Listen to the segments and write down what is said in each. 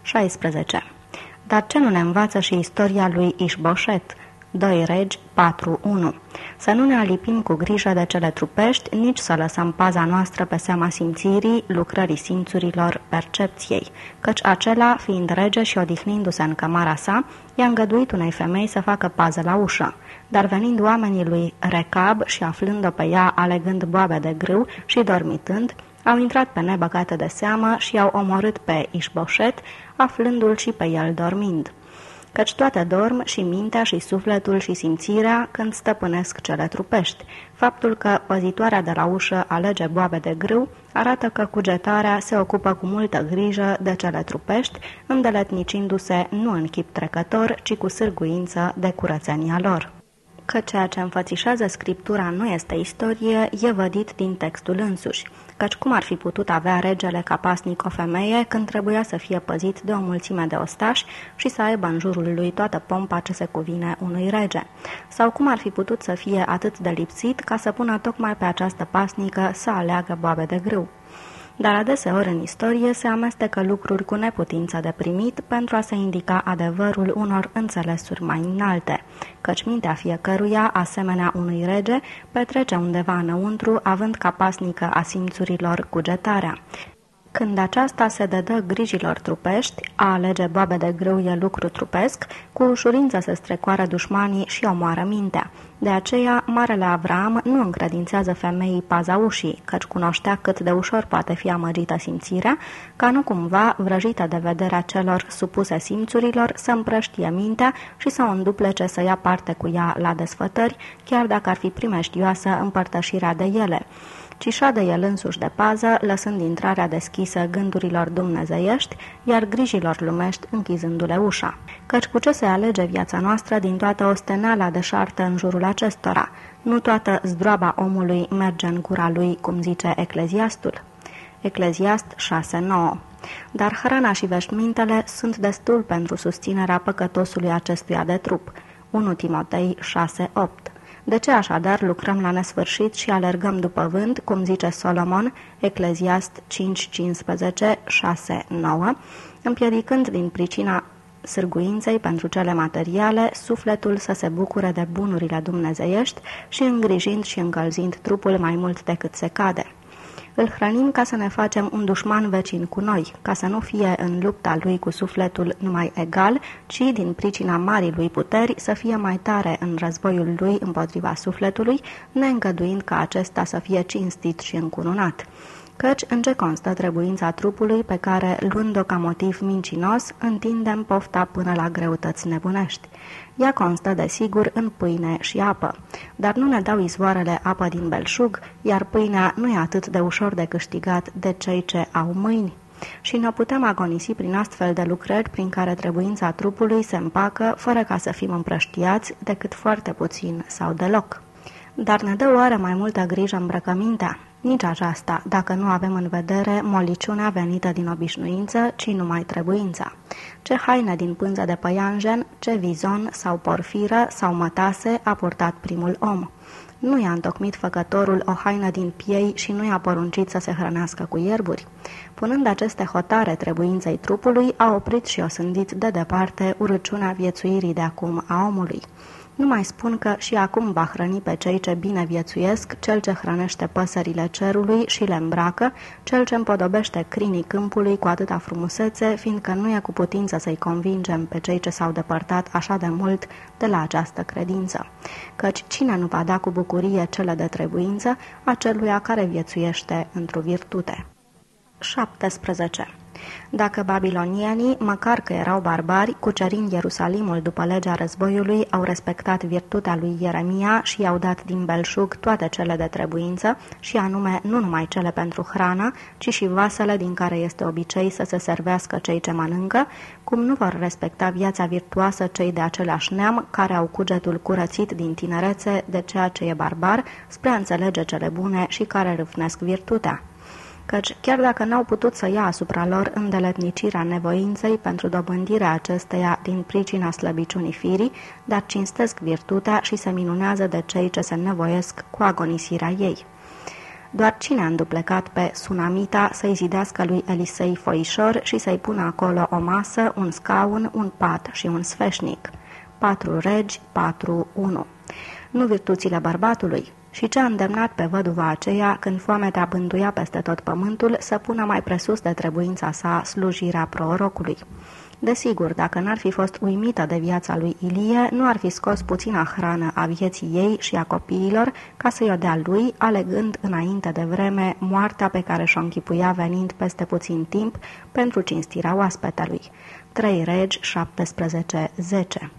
16. Dar ce nu ne învață și istoria lui Ișboșet? 2 Regi 4:1. Să nu ne alipim cu grijă de cele trupești, nici să lăsăm paza noastră pe seama simțirii, lucrării simțurilor, percepției, căci acela, fiind rege și odihnindu-se în cămara sa, i-a îngăduit unei femei să facă pază la ușă. Dar venind oamenii lui Recab și aflând-o pe ea alegând boabe de grâu și dormitând, au intrat pe nebăgate de seamă și i-au omorât pe Ișboșet, aflându-l și pe el dormind. Căci toate dorm, și mintea, și sufletul, și simțirea, când stăpânesc cele trupești. Faptul că păzitoarea de la ușă alege boabe de grâu arată că cugetarea se ocupă cu multă grijă de cele trupești, îndeletnicindu-se nu în chip trecător, ci cu sârguință de curățenia lor. Că ceea ce înfățișează Scriptura nu este istorie, e vădit din textul însuși, căci cum ar fi putut avea regele ca pasnic o femeie când trebuia să fie păzit de o mulțime de ostași și să aibă în jurul lui toată pompa ce se cuvine unui rege? Sau cum ar fi putut să fie atât de lipsit ca să pună tocmai pe această pasnică să aleagă boabe de grâu? Dar adeseori în istorie se amestecă lucruri cu neputință de primit pentru a se indica adevărul unor înțelesuri mai înalte, căci mintea fiecăruia, asemenea unui rege, petrece undeva înăuntru, având ca pasnică a simțurilor cugetarea. Când aceasta se dedă grijilor trupești, a alege boabe de grâu e lucru trupesc, cu ușurință se strecoară dușmanii și omoară mintea. De aceea, marele Avram nu încredințează femeii paza ușii, căci cunoștea cât de ușor poate fi amăgită simțirea, ca nu cumva, vrăjită de vederea celor supuse simțurilor, să împrăștie mintea și să o înduplece să ia parte cu ea la desfătări, chiar dacă ar fi primejdioasă împărtășirea de ele, ci șade el însuși de pază, lăsând intrarea deschisă gândurilor dumnezeiești, iar grijilor lumești închizându-le ușa. Căci cu ce se alege viața noastră din toată osteneala deșartă în jurul acestora? Nu toată zdroaba omului merge în gura lui, cum zice Ecleziastul? Ecleziast 6:9. Dar hrana și veșmintele sunt destul pentru susținerea păcătosului acestuia de trup. 1 Timotei 6:8. De ce așadar lucrăm la nesfârșit și alergăm după vânt, cum zice Solomon, Ecleziast 5:15, 6:9, împiedicând din pricina sârguinței pentru cele materiale, sufletul să se bucure de bunurile dumnezeiești și îngrijind și încălzind trupul mai mult decât se cade? Îl hrănim ca să ne facem un dușman vecin cu noi, ca să nu fie în lupta lui cu sufletul numai egal, ci din pricina marii lui puteri să fie mai tare în războiul lui împotriva sufletului, neîngăduind ca acesta să fie cinstit și încununat. Căci în ce constă trebuința trupului pe care, luând-o ca motiv mincinos, întindem pofta până la greutăți nebunești? Ea constă, desigur, în pâine și apă, dar nu ne dau izvoarele apă din belșug, iar pâinea nu e atât de ușor de câștigat de cei ce au mâini. Și ne putem agonisi prin astfel de lucrări prin care trebuința trupului se împacă, fără ca să fim împrăștiați, decât foarte puțin sau deloc. Dar ne dă oare mai multă grijă îmbrăcămintea? Nici aceasta, dacă nu avem în vedere moliciunea venită din obișnuință, ci numai trebuința. Ce haine din pânză de păianjen, ce vizon sau porfiră sau mătase a purtat primul om? Nu i-a întocmit făcătorul o haină din piei și nu i-a poruncit să se hrănească cu ierburi? Punând aceste hotare trebuinței trupului, a oprit și osândit de departe urăciunea viețuirii de acum a omului. Nu mai spun că și acum va hrăni pe cei ce bine viețuiesc, cel ce hrănește păsările cerului și le îmbracă, cel ce împodobește crinii câmpului cu atâta frumusețe, fiindcă nu e cu putință să-i convingem pe cei ce s-au depărtat așa de mult de la această credință. Căci cine nu va da cu bucurie cele de trebuință aceluia care viețuiește într-o virtute? 17. Dacă babilonienii, măcar că erau barbari, cucerind Ierusalimul după legea războiului, au respectat virtutea lui Ieremia și i-au dat din belșug toate cele de trebuință, și anume nu numai cele pentru hrană, ci și vasele din care este obicei să se servească cei ce mănâncă, cum nu vor respecta viața virtuoasă cei de același neam, care au cugetul curățit din tinerețe de ceea ce e barbar, spre a înțelege cele bune și care râvnesc virtutea? Căci, chiar dacă n-au putut să ia asupra lor îndeletnicirea nevoinței pentru dobândirea acesteia din pricina slăbiciunii firii, dar cinstesc virtutea și se minunează de cei ce se nevoiesc cu agonisirea ei. Doar cine a înduplecat pe Sunamita să-i zidească lui Elisei foișor și să-i pună acolo o masă, un scaun, un pat și un sfeșnic? 4 Regi 4:1. Nu virtuțile bărbatului? Și ce a îndemnat pe văduva aceea, când foametea bântuia peste tot pământul, să pună mai presus de trebuința sa slujirea prorocului? Desigur, dacă n-ar fi fost uimită de viața lui Ilie, nu ar fi scos puțina hrană a vieții ei și a copiilor ca să-i o dea lui, alegând înainte de vreme moartea pe care și-o închipuia venind peste puțin timp pentru cinstirea oaspetelui. 3 Regi 17:10.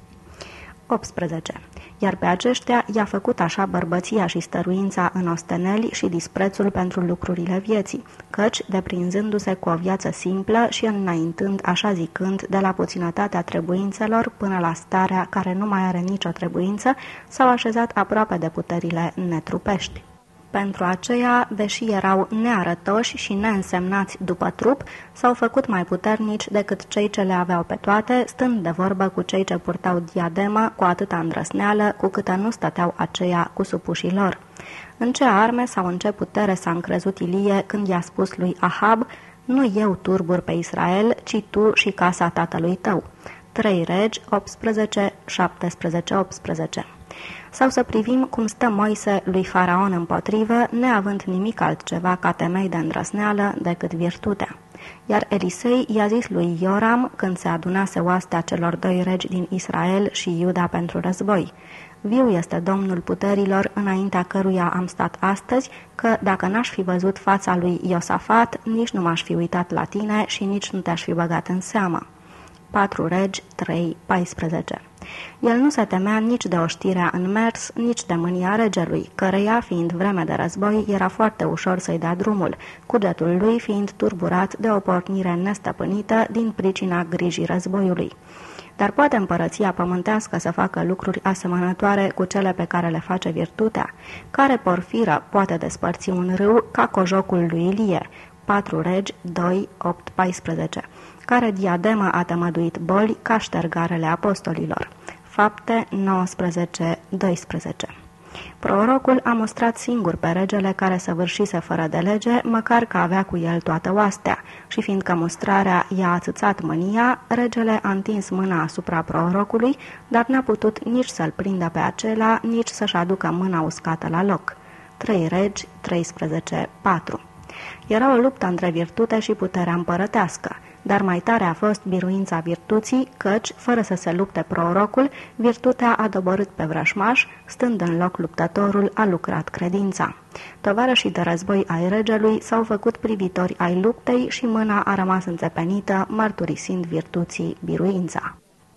18. Iar pe aceștia i-a făcut așa bărbăția și stăruința în osteneli și disprețul pentru lucrurile vieții, căci, deprinzându-se cu o viață simplă și înaintând așa zicând de la puținătatea trebuințelor până la starea care nu mai are nicio trebuință, s-au așezat aproape de puterile netrupești. Pentru aceea, deși erau nearătoși și neînsemnați după trup, s-au făcut mai puternici decât cei ce le aveau pe toate, stând de vorbă cu cei ce purtau diademă cu atâta îndrăsneală, cu câtă nu stăteau aceia cu supușii lor. În ce arme sau în ce putere s-a încrezut Ilie când i-a spus lui Ahab: nu eu turbur pe Israel, ci tu și casa tatălui tău. 3 Regi 18, 17, 18. Sau să privim cum stă Moise lui Faraon împotrivă, neavând nimic altceva ca temei de îndrăsneală decât virtutea. Iar Elisei i-a zis lui Ioram, când se adunase oastea celor 2 regi din Israel și Iuda pentru război: viu este Domnul puterilor, înaintea căruia am stat astăzi, că dacă n-aș fi văzut fața lui Iosafat, nici nu m-aș fi uitat la tine și nici nu te-aș fi băgat în seamă. 4 Regi 3:14. El nu se temea nici de oștirea în mers, nici de mânia regelui, căreia, fiind vreme de război, era foarte ușor să-i dea drumul, cugetul lui fiind turburat de o pornire nestăpânită din pricina grijii războiului. Dar poate împărăția pământească să facă lucruri asemănătoare cu cele pe care le face virtutea? Care porfiră poate despărți un râu ca cojocul lui Ilie? 4 Regi 2:8-14. Care diademă a tămăduit boli ca ștergarele apostolilor? Fapte 19:12. Prorocul a mostrat singur pe regele care săvârșise fără de lege, măcar că avea cu el toată oastea, și fiindcă mustrarea i-a ațățat mânia, regele a întins mâna asupra prorocului, dar n-a putut nici să-l prindă pe acela, nici să-și aducă mâna uscată la loc. 3 Regi 13:4. Era o luptă între virtute și puterea împărătească, dar mai tare a fost biruința virtuții, căci, fără să se lupte prorocul, virtutea a doborât pe vrășmaș, stând în loc luptătorul a lucrat credința. Tovarășii de război ai regelui s-au făcut privitori ai luptei și mâna a rămas înțepenită, mărturisind virtuții biruința.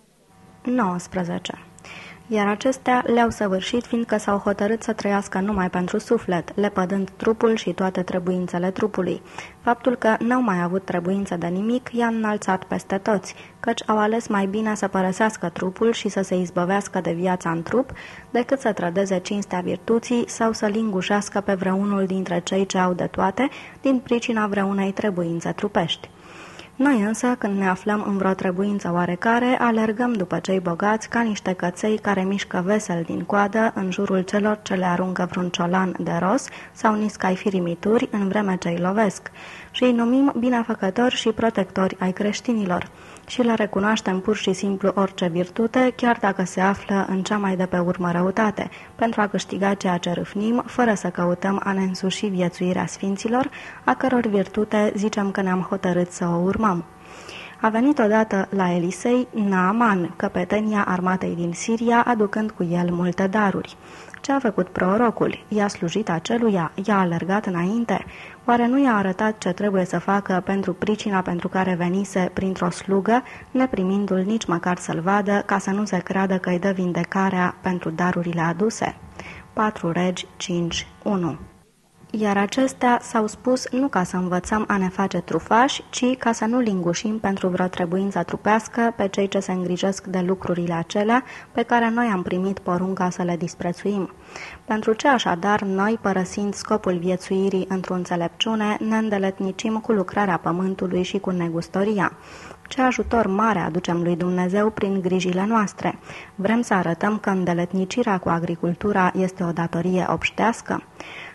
19. Iar acestea le-au săvârșit fiindcă s-au hotărât să trăiască numai pentru suflet, lepădând trupul și toate trebuințele trupului. Faptul că n-au mai avut trebuință de nimic i-a înălțat peste toți, căci au ales mai bine să părăsească trupul și să se izbăvească de viața în trup, decât să trădeze cinstea virtuții sau să lingușească pe vreunul dintre cei ce au de toate, din pricina vreunei trebuințe trupești. Noi însă, când ne aflăm în vreo trebuință oarecare, alergăm după cei bogați ca niște căței care mișcă vesel din coadă în jurul celor ce le aruncă vreun ciolan de ros sau niscai firimituri în vreme ce îi lovesc, și îi numim binefăcători și protectori ai creștinilor și le recunoaștem pur și simplu orice virtute, chiar dacă se află în cea mai de pe urmă răutate, pentru a câștiga ceea ce râfnim, fără să căutăm a ne însuși viețuirea sfinților, a căror virtute zicem că ne-am hotărât să o urmăm. A venit odată la Elisei Naaman, căpetenia armatei din Siria, aducând cu el multe daruri. Ce a făcut prorocul? I-a slujit aceluia? I-a alergat înainte? Oare nu i-a arătat ce trebuie să facă pentru pricina pentru care venise printr-o slugă, neprimindu-l nici măcar să-l vadă, ca să nu se creadă că îi dă vindecarea pentru darurile aduse? 4 Regi 5:1. Iar acestea s-au spus nu ca să învățăm a ne face trufași, ci ca să nu lingușim pentru vreo trebuință trupească pe cei ce se îngrijesc de lucrurile acelea pe care noi am primit porunca să le disprețuim. Pentru ce așadar noi, părăsind scopul viețuirii într-o înțelepciune, ne îndeletnicim cu lucrarea pământului și cu negustoria? Ce ajutor mare aducem lui Dumnezeu prin grijile noastre? Vrem să arătăm că îndeletnicirea cu agricultura este o datorie obștească?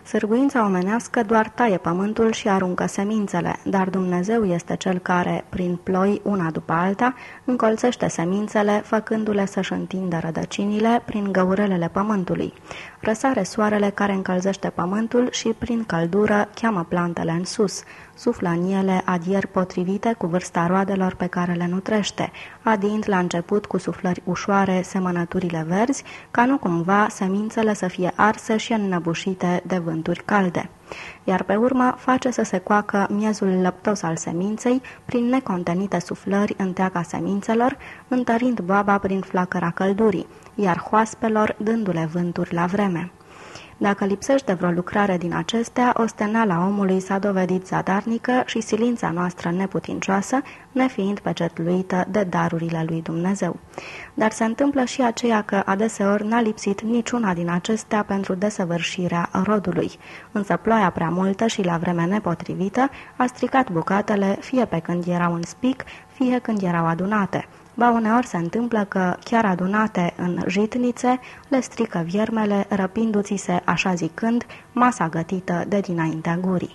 Sârguința omenească doar taie pământul și aruncă semințele, dar Dumnezeu este Cel care, prin ploi, una după alta, încolțește semințele, făcându-le să-și întindă rădăcinile prin găurelele pământului. Răsare soarele care încălzește pământul și, prin căldură, cheamă plantele în sus. Suflă în ele adieri potrivite cu vârsta roadelor pe care le nutrește, adiind la început cu suflări ușoare semănăturile verzi, ca nu cumva semințele să fie arse și înnăbușite de vânturi calde. Iar pe urmă face să se coacă miezul lăptos al seminței prin necontenite suflări în teaca semințelor, întărind boaba prin flacăra căldurii, iar hoaspelor dându-le vânturi la vreme. Dacă lipsește vreo lucrare din acestea, osteneala omului s-a dovedit zadarnică și silința noastră neputincioasă, nefiind pecetluită de darurile lui Dumnezeu. Dar se întâmplă și aceea că adeseori n-a lipsit niciuna din acestea pentru desăvârșirea rodului, însă ploaia prea multă și la vreme nepotrivită a stricat bucatele fie pe când erau în spic, fie când erau adunate. Ba uneori se întâmplă că, chiar adunate în jitnițe, le strică viermele, răpindu-ți-se, așa zicând, masa gătită de dinaintea gurii.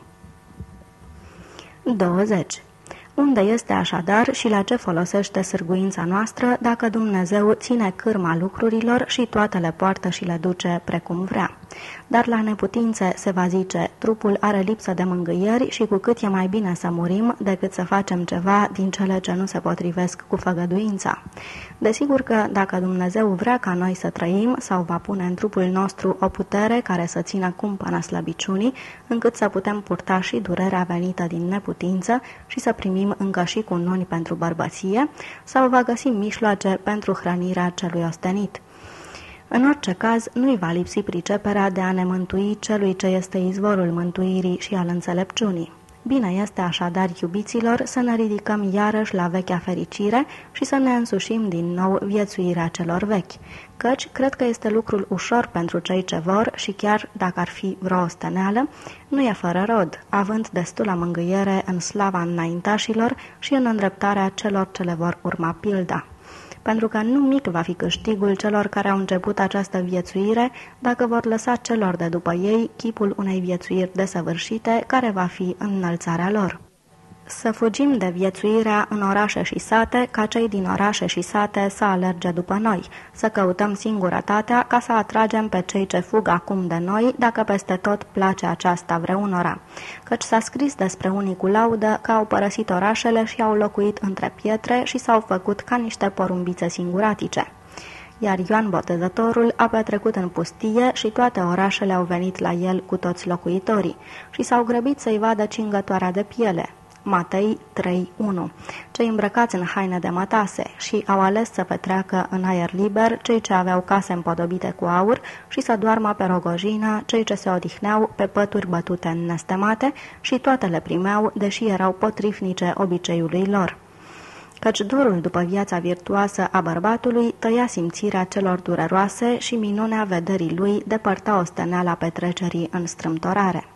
20. Unde este așadar și la ce folosește sârguința noastră dacă Dumnezeu ține cârma lucrurilor și toate le poartă și le duce precum vrea? Dar la neputințe se va zice, trupul are lipsă de mângâieri și cu cât e mai bine să murim decât să facem ceva din cele ce nu se potrivesc cu făgăduința. Desigur că dacă Dumnezeu vrea ca noi să trăim sau va pune în trupul nostru o putere care să țină cumpăna slăbiciunii, încât să putem purta și durerea venită din neputință și să primim încă și cununi pentru bărbăție, sau va găsi mijloace pentru hrănirea celui ostenit. În orice caz, nu-i va lipsi priceperea de a ne mântui celui ce este izvorul mântuirii și al înțelepciunii. Bine este așadar, iubiților, să ne ridicăm iarăși la vechea fericire și să ne însușim din nou viețuirea celor vechi, căci cred că este lucrul ușor pentru cei ce vor și chiar dacă ar fi vreo osteneală, nu e fără rod, având destulă mângâiere în slava înaintașilor și în îndreptarea celor ce le vor urma pilda. Pentru că nu mic va fi câștigul celor care au început această viețuire dacă vor lăsa celor de după ei chipul unei viețuiri desăvârșite care va fi înălțarea lor. Să fugim de viețuirea în orașe și sate, ca cei din orașe și sate să alerge după noi, să căutăm singurătatea ca să atragem pe cei ce fug acum de noi, dacă peste tot place aceasta vreunora. Căci s-a scris despre unii cu laudă că au părăsit orașele și au locuit între pietre și s-au făcut ca niște porumbițe singuratice. Iar Ioan Botezătorul a petrecut în pustie și toate orașele au venit la el cu toți locuitorii și s-au grăbit să-i vadă cingătoarea de piele. Matei 3:1. Cei îmbrăcați în haine de mătase și au ales să petreacă în aer liber cei ce aveau case împodobite cu aur și să doarmă pe rogojină cei ce se odihneau pe pături bătute în nestemate și toate le primeau, deși erau potrivnice obiceiului lor. Căci dorul după viața virtuoasă a bărbatului tăia simțirea celor dureroase și minunea vederii lui depărta osteneala petrecerii în strâmtorare.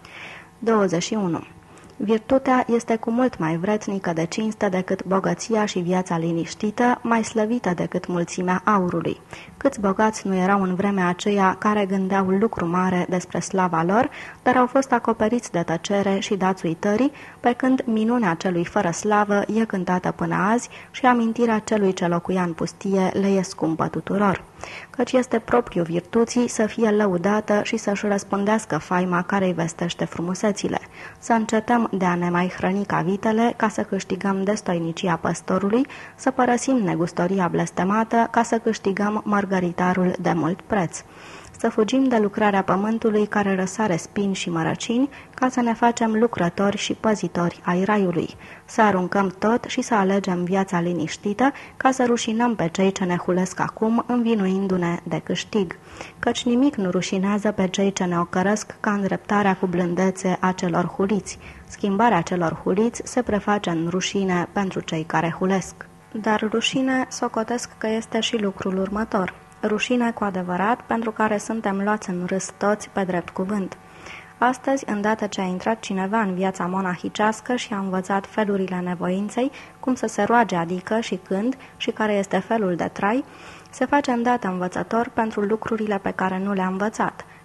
21. Virtutea este cu mult mai vretnică de cinste decât bogăția și viața liniștită, mai slăvită decât mulțimea aurului. Câți bogați nu erau în vremea aceea care gândeau lucru mare despre slava lor, dar au fost acoperiți de tăcere și dați uitării, pe când minunea celui fără slavă e cântată până azi și amintirea celui ce locuia în pustie le e scumpă tuturor. Căci este propriu virtuții să fie lăudată și să-și răspândească faima care îi vestește frumusețile. Să încetăm de a ne mai hrăni ca vitele ca să câștigăm destoinicia păstorului, să părăsim negustoria blestemată ca să câștigăm mărgăritarul de mult preț. Să fugim de lucrarea pământului care răsare spini și mărăcini, ca să ne facem lucrători și păzitori ai raiului. Să aruncăm tot și să alegem viața liniștită, ca să rușinăm pe cei ce ne hulesc acum, învinuindu-ne de câștig. Căci nimic nu rușinează pe cei ce ne ocărăsc ca îndreptarea cu blândețe a celor huliți. Schimbarea celor huliți se preface în rușine pentru cei care hulesc. Dar rușine socotesc că este și lucrul următor. Rușine cu adevărat, pentru care suntem luați în râs toți pe drept cuvânt. Astăzi, îndată ce a intrat cineva în viața monahicească și a învățat felurile nevoinței, cum să se roage adică și când și care este felul de trai, se face îndată învățător pentru lucrurile pe care nu le-a învățat,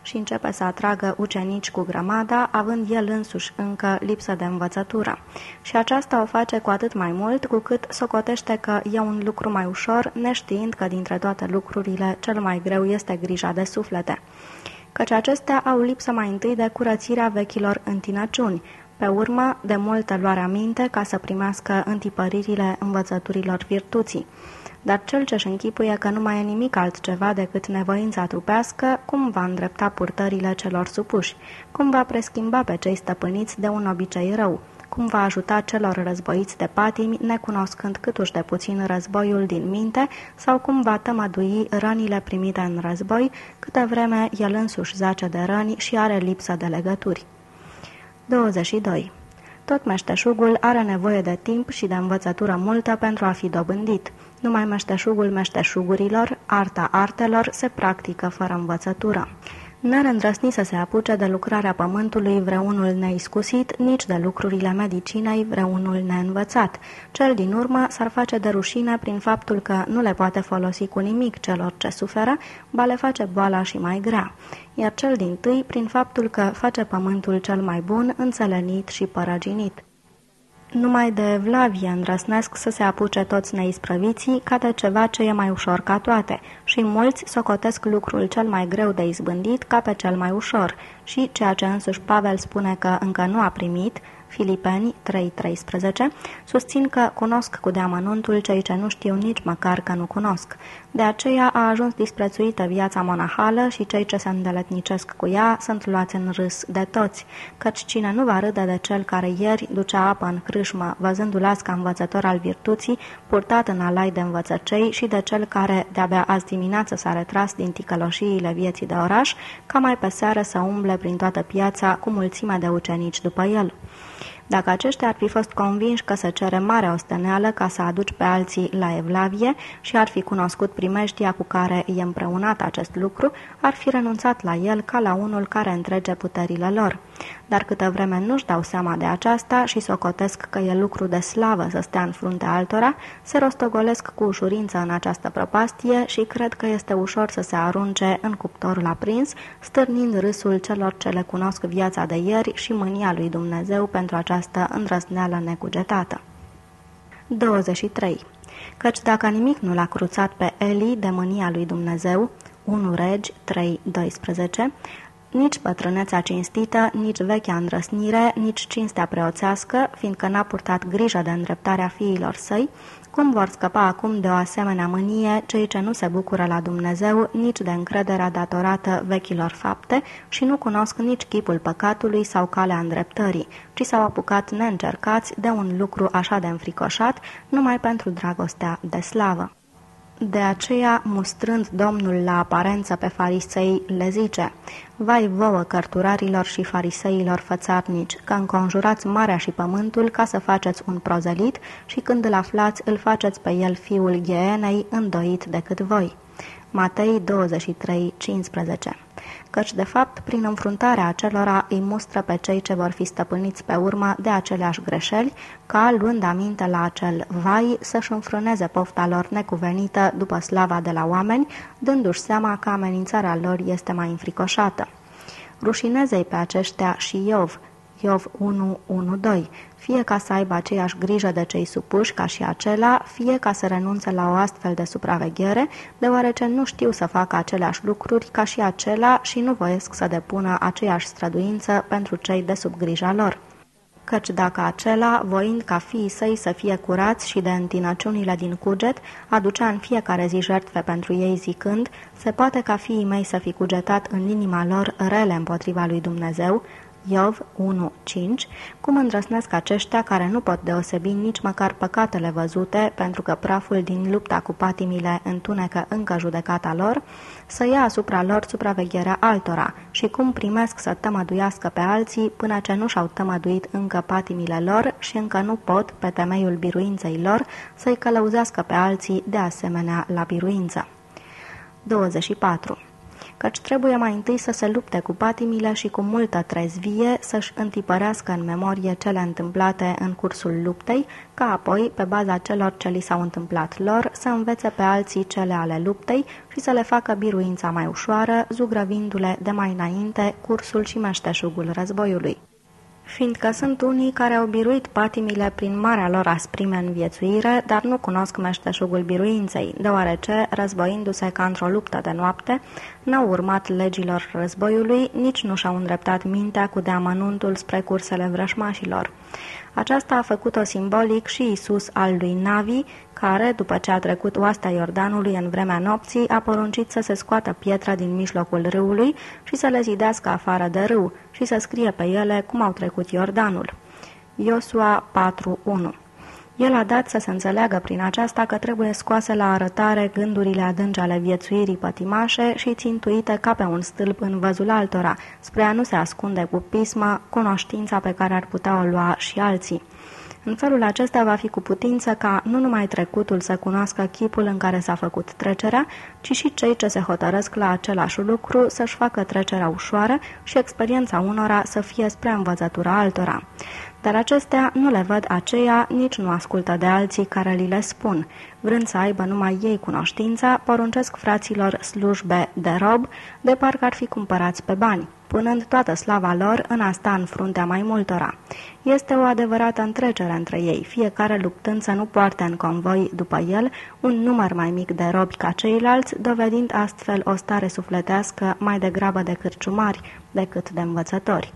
și începe să atragă ucenici cu grămada, având el însuși încă lipsă de învățătură. Și aceasta o face cu atât mai mult, cu cât socotește că e un lucru mai ușor, neștiind că dintre toate lucrurile cel mai greu este grija de suflete. Căci acestea au lipsă mai întâi de curățirea vechilor întinăciuni, pe urmă de multă luare aminte ca să primească întipăririle învățăturilor virtuții. Dar cel ce-și închipuie că nu mai e nimic altceva decât nevoința trupească, cum va îndrepta purtările celor supuși, cum va preschimba pe cei stăpâniți de un obicei rău, cum va ajuta celor războiți de patimi, necunoscând câtuși de puțin războiul din minte, sau cum va tămădui rănile primite în război, câtă vreme el însuși zace de răni și are lipsă de legături. 22. Tot meșteșugul are nevoie de timp și de învățătură multă pentru a fi dobândit. Numai meșteșugul meșteșugurilor, arta artelor, se practică fără învățătură. N-ar îndrăsni să se apuce de lucrarea pământului vreunul neiscusit, nici de lucrurile medicinei vreunul neînvățat. Cel din urmă s-ar face de rușine prin faptul că nu le poate folosi cu nimic celor ce suferă, ba le face boala și mai grea. Iar cel dintâi prin faptul că face pământul cel mai bun, înțelenit și părăginit. Numai de evlavie îndrăsnesc să se apuce toți neisprăviții ca de ceva ce e mai ușor ca toate și mulți socotesc lucrul cel mai greu de izbândit ca pe cel mai ușor și ceea ce însuși Pavel spune că încă nu a primit, Filipeni 3:13, susțin că cunosc cu deamănuntul cei ce nu știu nici măcar că nu cunosc. De aceea a ajuns disprețuită viața monahală și cei ce se îndeletnicesc cu ea sunt luați în râs de toți, căci cine nu va râde de cel care ieri ducea apă în crâșmă, văzându-l azi ca învățător al virtuții, purtat în alai de învățăcei, și de cel care de-abia azi dimineață s-a retras din ticăloșiile vieții de oraș, ca mai pe seară să umble prin toată piața cu mulțimea de ucenici după el. Dacă aceștia ar fi fost convinși că se cere mare osteneală ca să aduci pe alții la evlavie și ar fi cunoscut primejdia cu care e împreunat acest lucru, ar fi renunțat la el ca la unul care întrege puterile lor. Dar câtă vreme nu-și dau seama de aceasta și socotesc că e lucru de slavă să stea în fruntea altora, se rostogolesc cu ușurință în această prăpastie și cred că este ușor să se arunce în cuptorul aprins, stârnind râsul celor ce le cunosc viața de ieri și mânia lui Dumnezeu pentru această îndrăzneală necugetată. 23. Căci dacă nimic nu l-a cruțat pe Eli de mânia lui Dumnezeu, 1 Regi 3:12, nici bătrânețea cinstită, nici vechea îndrăsnire, nici cinstea preoțească, fiindcă n-a purtat grijă de îndreptarea fiilor săi, cum vor scăpa acum de o asemenea mânie cei ce nu se bucură la Dumnezeu nici de încrederea datorată vechilor fapte și nu cunosc nici chipul păcatului sau calea îndreptării, ci s-au apucat neîncercați de un lucru așa de înfricoșat numai pentru dragostea de slavă. De aceea, mustrând Domnul la aparență pe farisei, le zice: Vai vouă, cărturarilor și fariseilor fățarnici, că înconjurați marea și pământul ca să faceți un prozelit și când îl aflați, îl faceți pe el fiul Ghienei, îndoit decât voi. Matei 23:15. Căci, de fapt, prin înfruntarea acelora îi mustră pe cei ce vor fi stăpâniți pe urmă de aceleași greșeli, ca, luând aminte la acel vai, să-și înfrâneze pofta lor necuvenită după slava de la oameni, dându-și seama că amenințarea lor este mai înfricoșată. Rușineze-i pe aceștia și Iov, Iov 1:1-2, fie ca să aibă aceeași grijă de cei supuși ca și acela, fie ca să renunțe la o astfel de supraveghere, deoarece nu știu să facă aceleași lucruri ca și acela și nu voiesc să depună aceeași străduință pentru cei de sub grija lor. Căci dacă acela, voind ca fiii săi să fie curați și de întinăciunile din cuget, aducea în fiecare zi jertfe pentru ei zicând: se poate ca fiii mei să fi cugetat în inima lor rele împotriva lui Dumnezeu, Iov 1:5, cum îndrăsnesc aceștia care nu pot deosebi nici măcar păcatele văzute, pentru că praful din lupta cu patimile întunecă încă judecata lor, să ia asupra lor supravegherea altora și cum primesc să tămăduiască pe alții până ce nu și-au tămăduit încă patimile lor și încă nu pot, pe temeiul biruinței lor, să-i călăuzească pe alții de asemenea la biruință. 24. căci trebuie mai întâi să se lupte cu patimile și cu multă trezvie să-și întipărească în memorie cele întâmplate în cursul luptei, ca apoi, pe baza celor ce li s-au întâmplat lor, să învețe pe alții cele ale luptei și să le facă biruința mai ușoară, zugrăvindu-le de mai înainte cursul și meșteșugul războiului. Fiindcă sunt unii care au biruit patimile prin marea lor asprime în viețuire, dar nu cunosc meșteșugul biruinței, deoarece, războindu-se ca într-o luptă de noapte, n-au urmat legilor războiului, nici nu și-au îndreptat mintea cu deamănuntul spre cursele vrășmașilor. Aceasta a făcut-o simbolic și Iisus al lui Navi, care, după ce a trecut oastea Iordanului în vremea nopții, a poruncit să se scoată pietra din mijlocul râului și să le zidească afară de râu și să scrie pe ele cum au trecut Iordanul. Iosua 4:1. El a dat să se înțeleagă prin aceasta că trebuie scoase la arătare gândurile adânci ale viețuirii pătimașe și țintuite ca pe un stâlp în văzul altora, spre a nu se ascunde cu pismă cunoștința pe care ar putea o lua și alții. În felul acesta va fi cu putință ca nu numai trecutul să cunoască chipul în care s-a făcut trecerea, ci și cei ce se hotărăsc la același lucru să-și facă trecerea ușoară și experiența unora să fie spre învățătura altora. Dar acestea nu le văd aceia, nici nu ascultă de alții care li le spun. Vrând să aibă numai ei cunoștința, poruncesc fraților slujbe de rob, de parcă ar fi cumpărați pe bani, punând toată slava lor în a sta în fruntea mai multora. Este o adevărată întrecere între ei, fiecare luptând să nu poarte în convoi după el un număr mai mic de robi ca ceilalți, dovedind astfel o stare sufletească mai degrabă de cârciumari decât de învățători.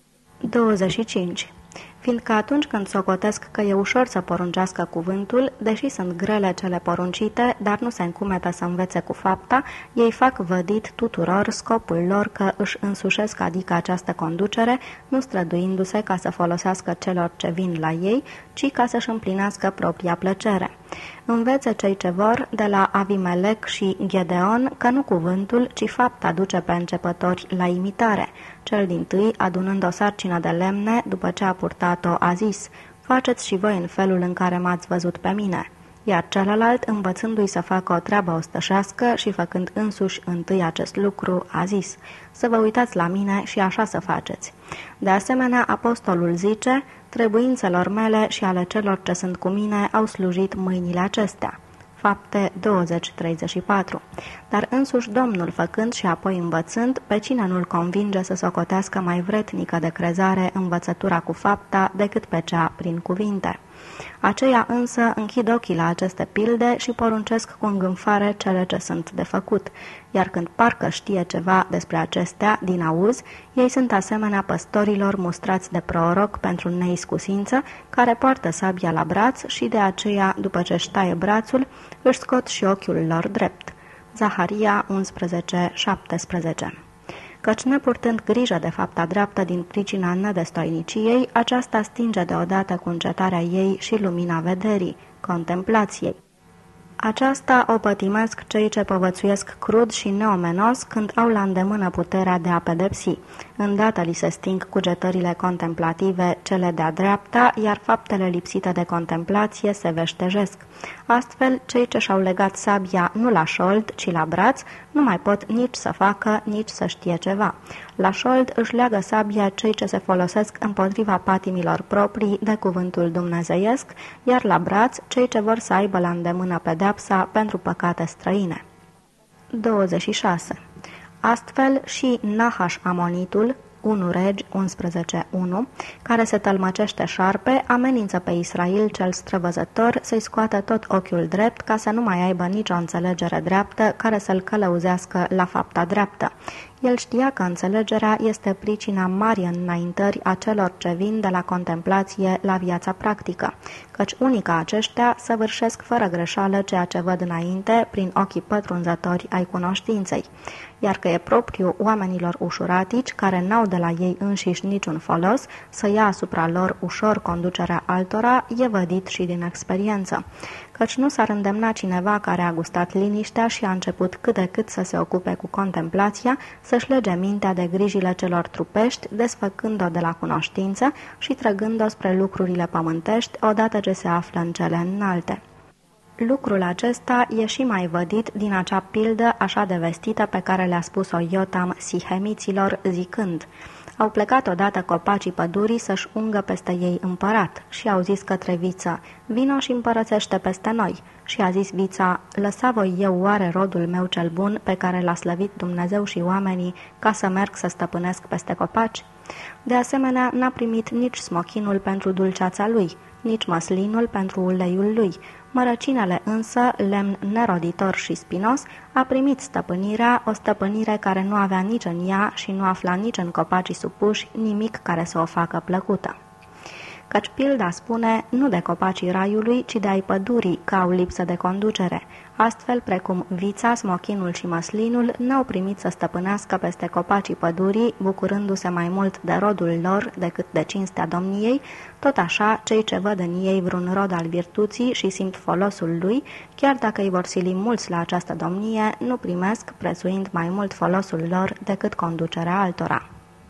25. Fiindcă atunci când socotesc că e ușor să poruncească cuvântul, deși sunt grele cele poruncite, dar nu se încumetă să învețe cu fapta, ei fac vădit tuturor scopul lor că își însușesc adică această conducere, nu străduindu-se ca să folosească celor ce vin la ei, ci ca să-și împlinească propria plăcere. Învețe cei ce vor de la Avimelec și Gedeon că nu cuvântul, ci fapta duce pe începători la imitare. Cel dintâi, adunând o sarcină de lemne, după ce a purtat-o, a zis: faceți și voi în felul în care m-ați văzut pe mine. Iar celălalt, învățându-i să facă o treabă ostășească și făcând însuși întâi acest lucru, a zis: să vă uitați la mine și așa să faceți. De asemenea, apostolul zice: trebuințelor mele și ale celor ce sunt cu mine au slujit mâinile acestea. Fapte 20:34. Dar însuși Domnul, făcând și apoi învățând, pe cine nu-l convinge să socotească mai vretnică de crezare învățătura cu fapta decât pe cea prin cuvinte. Aceia însă închid ochii la aceste pilde și poruncesc cu îngânfare cele ce sunt de făcut, iar când parcă știe ceva despre acestea din auz, ei sunt asemenea păstorilor mustrați de proroc pentru neiscusință, care poartă sabia la braț și de aceea, după ce își taie brațul, își scot și ochiul lor drept. Zaharia 11:17. Căci nepurtând grijă de fapta dreaptă din pricina nedestoiniciei, aceasta stinge deodată cu încetarea ei și lumina vederii, contemplației. Aceasta o pătimesc cei ce povățuiesc crud și neomenos când au la îndemână puterea de a pedepsi. Îndată li se sting cugetările contemplative cele de-a dreapta, iar faptele lipsite de contemplație se veștejesc. Astfel, cei ce și-au legat sabia nu la șold, ci la braț, nu mai pot nici să facă, nici să știe ceva. La șold își leagă sabia cei ce se folosesc împotriva patimilor proprii de cuvântul dumnezeiesc, iar la braț cei ce vor să aibă la îndemână pedeapsa pentru păcate străine. 26. Astfel și Nahaș Amonitul, 1 Regi 11:1, care se tălmăcește șarpe, amenință pe Israel cel străvăzător să-i scoată tot ochiul drept ca să nu mai aibă nicio înțelegere dreaptă care să-l călăuzească la fapta dreaptă. El știa că înțelegerea este pricina marii înaintări a celor ce vin de la contemplație la viața practică, căci unii ca aceștia săvârșesc fără greșeală ceea ce văd înainte prin ochii pătrunzători ai cunoștinței, iar că e propriu oamenilor ușuratici, care n-au de la ei înșiși niciun folos, să ia asupra lor ușor conducerea altora, e vădit și din experiență. Căci nu s-ar îndemna cineva care a gustat liniștea și a început cât de cât să se ocupe cu contemplația, să-și lege mintea de grijile celor trupești, desfăcând-o de la cunoștință și trăgând-o spre lucrurile pământești, odată ce se află în cele înalte. Lucrul acesta e și mai vădit din acea pildă așa de vestită pe care le-a spus-o Iotam sihemiților zicând: au plecat odată copacii pădurii să-și ungă peste ei împărat și au zis către viță: vino și împărățește peste noi. Și a zis vița: lăsa voi eu oare rodul meu cel bun pe care l-a slăvit Dumnezeu și oamenii ca să merg să stăpânesc peste copaci? De asemenea, n-a primit nici smochinul pentru dulceața lui, nici măslinul pentru uleiul lui. Mărăcinele însă, lemn neroditor și spinos, a primit stăpânirea, o stăpânire care nu avea nici în ea și nu afla nici în copacii supuși nimic care să o facă plăcută. Căci pilda spune nu de copacii raiului, ci de ai pădurii, că au lipsă de conducere. Astfel, precum vița, smochinul și măslinul n-au primit să stăpânească peste copacii pădurii, bucurându-se mai mult de rodul lor decât de cinstea domniei, tot așa, cei ce văd în ei vreun rod al virtuții și simt folosul lui, chiar dacă îi vor sili mulți la această domnie, nu primesc, prețuind mai mult folosul lor decât conducerea altora.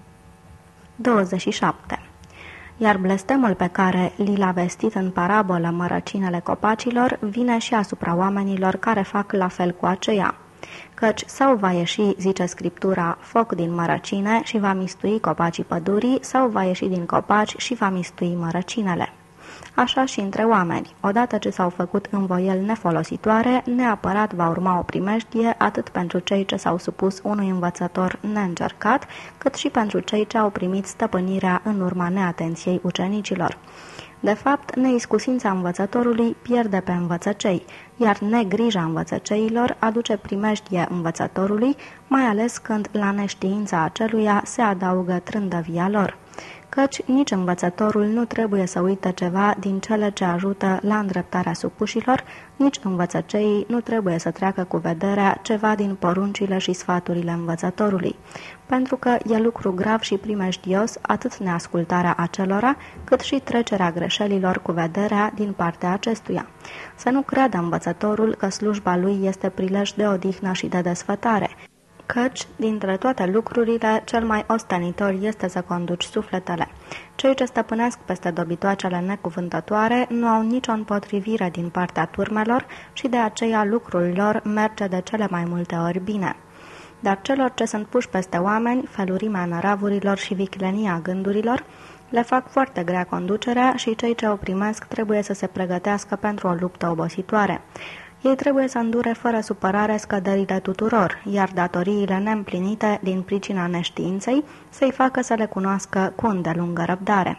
27. Iar blestemul pe care li l-a vestit în parabolă mărăcinele copacilor vine și asupra oamenilor care fac la fel cu aceia. Căci sau va ieși, zice Scriptura, foc din mărăcine și va mistui copacii pădurii, sau va ieși din copaci și va mistui mărăcinele. Așa și între oameni. Odată ce s-au făcut învoieli nefolositoare, neapărat va urma o primejdie atât pentru cei ce s-au supus unui învățător neîncercat, cât și pentru cei ce au primit stăpânirea în urma neatenției ucenicilor. De fapt, neiscusința învățătorului pierde pe învățăcei, iar negrija învățăceilor aduce primejdie învățătorului, mai ales când la neștiința aceluia se adaugă trândăvia lor. Căci nici învățătorul nu trebuie să uite ceva din cele ce ajută la îndreptarea supușilor, nici învățăceii nu trebuie să treacă cu vederea ceva din poruncile și sfaturile învățătorului, pentru că e lucru grav și primejdios atât neascultarea acelora, cât și trecerea greșelilor cu vederea din partea acestuia. Să nu creadă învățătorul că slujba lui este prilej de odihnă și de desfătare, căci, dintre toate lucrurile, cel mai ostenitor este să conduci sufletele. Cei ce stăpânesc peste dobitoacele necuvântătoare nu au nicio împotrivire din partea turmelor și de aceea lucrul lor merge de cele mai multe ori bine. Dar celor ce sunt puși peste oameni, felurimea năravurilor și viclenia gândurilor, le fac foarte grea conducerea și cei ce o primesc trebuie să se pregătească pentru o luptă obositoare. Ei trebuie să îndure fără supărare scăderile tuturor, iar datoriile neîmplinite din pricina neștiinței să-i facă să le cunoască cu îndelungă răbdare.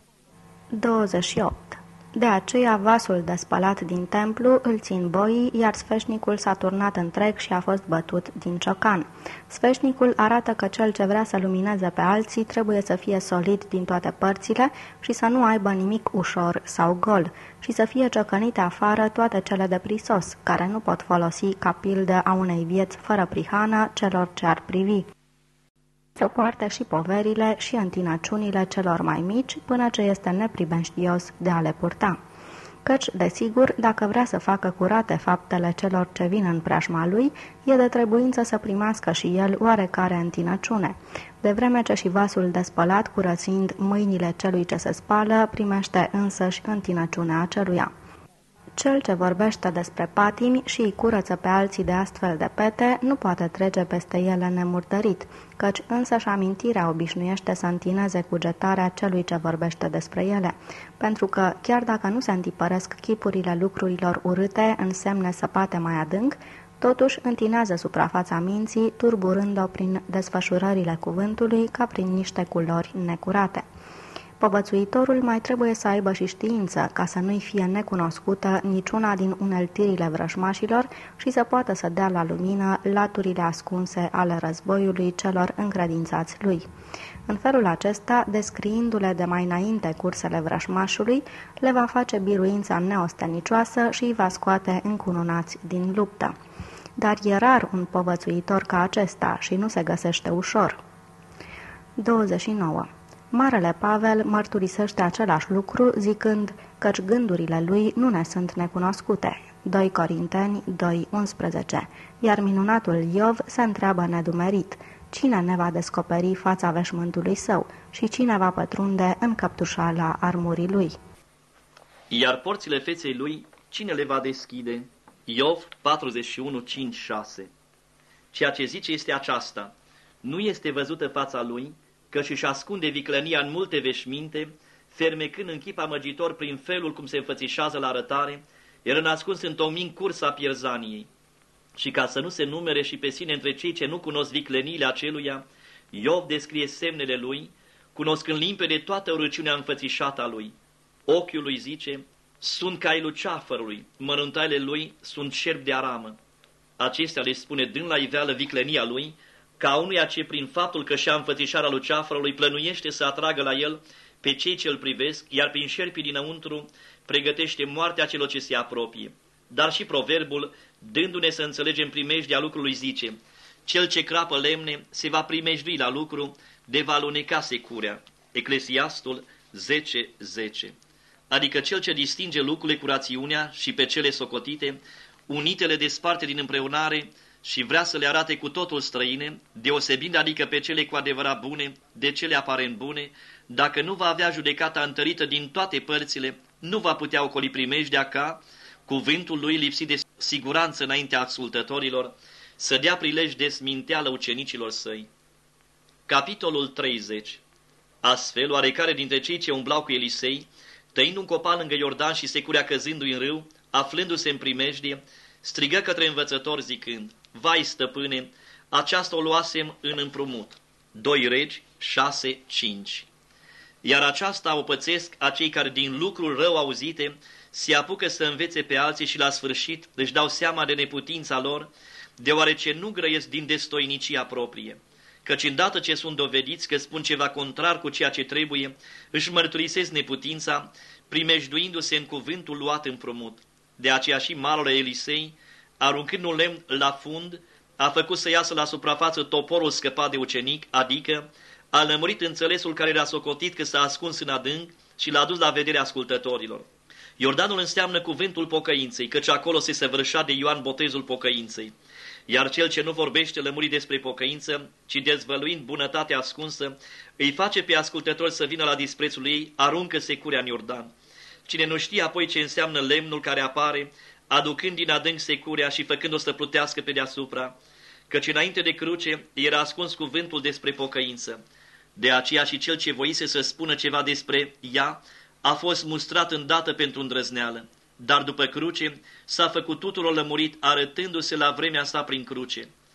28. De aceea vasul despălat din templu îl țin boii, iar sfeșnicul s-a turnat întreg și a fost bătut din ciocan. Sfeșnicul arată că cel ce vrea să lumineze pe alții trebuie să fie solid din toate părțile și să nu aibă nimic ușor sau gol, și să fie ciocănite afară toate cele de prisos, care nu pot folosi ca pildă a unei vieți fără prihană celor ce ar privi. Să poarte și poverile și întinăciunile celor mai mici, până ce este neprimeștios de a le purta. Căci, desigur, dacă vrea să facă curate faptele celor ce vin în preajma lui, e de trebuință să primească și el oarecare întinăciune, de vreme ce și vasul despălat, curățind mâinile celui ce se spală, primește însăși întinăciunea aceluia. Cel ce vorbește despre patimi și îi curăță pe alții de astfel de pete, nu poate trece peste ele nemurdărit, căci însăși amintirea obișnuiește să întineze cugetarea celui ce vorbește despre ele, pentru că, chiar dacă nu se întipăresc chipurile lucrurilor urâte în semne săpate mai adânc, totuși întinează suprafața minții, turburând-o prin desfășurările cuvântului ca prin niște culori necurate. Povățuitorul mai trebuie să aibă și știință, ca să nu-i fie necunoscută niciuna din uneltirile vrăjmașilor și să poată să dea la lumină laturile ascunse ale războiului celor încredințați lui. În felul acesta, descriindu-le de mai înainte cursele vrăjmașului, le va face biruința neostenicioasă și îi va scoate încununați din luptă. Dar e rar un povățuitor ca acesta și nu se găsește ușor. 29. Marele Pavel mărturisește același lucru, zicând căci gândurile lui nu ne sunt necunoscute. 2 Corinteni 2:11. Iar minunatul Iov se întreabă nedumerit: cine ne va descoperi fața veșmântului său și cine va pătrunde în căptușala armurii lui? Iar porțile feței lui cine le va deschide? Iov 41, 5, 6. Ceea ce zice este aceasta: nu este văzută fața lui, căci își ascunde viclănia în multe veșminte, fermecând în chip amăgitor prin felul cum se înfățișează la arătare, el înascuns întomind cursa pierzaniei. Și ca să nu se numere și pe sine între cei ce nu cunosc vicleniile aceluia, Iov descrie semnele lui, cunoscând limpede toată urăciunea înfățișată a lui. Ochiul lui, zice, sunt ca ai luceafărului, măruntaile lui sunt șerpi de aramă. Acestea le spune dând la iveală viclenia lui, ca unuia ce prin faptul că și-a înfățișarea luceafărului plănuiește să atragă la el pe cei ce îl privesc, iar prin șerpii dinăuntru pregătește moartea celor ce se apropie. Dar și proverbul, dându-ne să înțelegem primejdea lucrului, zice: cel ce crapă lemne se va primejdui la lucru, de va aluneca securea. Eclesiastul 10:10. Adică cel ce distinge lucrurile cu rațiunea și pe cele socotite, unite le desparte din împreunare și vrea să le arate cu totul străine, deosebind adică pe cele cu adevărat bune de cele aparent bune, dacă nu va avea judecata întărită din toate părțile, nu va putea ocoli primejdea ca cuvântul lui lipsit de siguranță înaintea ascultătorilor, să dea prilej de sminteală ucenicilor săi. Capitolul 30. Astfel, oarecare dintre cei ce umblau cu Elisei, tăind un copal lângă Iordan și securea căzându-i în râu, aflându-se în primejdie, strigă către învățător zicând: vai, stăpâne, aceasta o luasem în împrumut. 2 Regi 6:5. Iar aceasta o pățesc acei care din lucrul rău auzite se apucă să învețe pe alții și la sfârșit își dau seama de neputința lor, deoarece nu grăiesc din destoinicia proprie. Căci îndată ce sunt dovediți că spun ceva contrar cu ceea ce trebuie, își mărturisesc neputința, primejduindu-se în cuvântul luat împrumut. De aceea și marele Elisei, aruncând un lemn la fund, a făcut să iasă la suprafață toporul scăpat de ucenic, adică a lămurit înțelesul care era socotit că s-a ascuns în adânc și l-a dus la vederea ascultătorilor. Iordanul înseamnă cuvântul pocăinței, căci acolo se săvârșea de Ioan botezul pocăinței. Iar cel ce nu vorbește lămurit despre pocăință, ci dezvăluind bunătatea ascunsă, îi face pe ascultători să vină la disprețul ei, aruncă securea în Iordan. Cine nu știe apoi ce înseamnă lemnul care apare, aducând din adânc securea și făcând-o să plutească pe deasupra, căci înainte de cruce era ascuns cuvântul despre pocăință. De aceea și cel ce voise să spună ceva despre ea a fost mustrat îndată pentru îndrăzneală, dar după cruce s-a făcut tuturor lămurit, arătându-se la vremea sa prin cruce.